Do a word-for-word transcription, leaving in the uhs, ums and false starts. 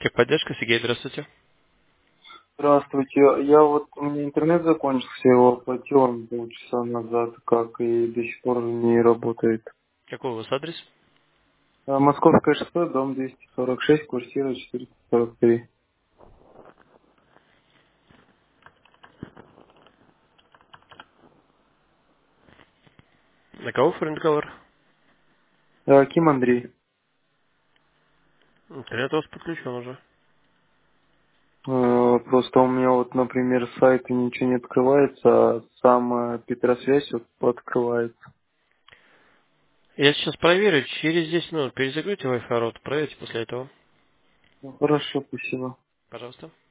Техподдержка, Сергей, здравствуйте. Здравствуйте. Я вот, у меня интернет закончился, я его оплатил он полчаса назад, как и до сих пор не работает. Какой у вас адрес? А, Московское шоссе, дом двести сорок шесть, квартира четыреста сорок три. На кого оформлен договор? А, Ким Андрей. Интернет у вас подключен уже. А, Просто у меня вот, например, с сайта ничего не открывается, а сам Петросвязь вот открывается. Я сейчас проверю, через десять минут перезагрузите Wi-Fi рот, проверьте после этого. Ну, хорошо, спасибо. Пожалуйста.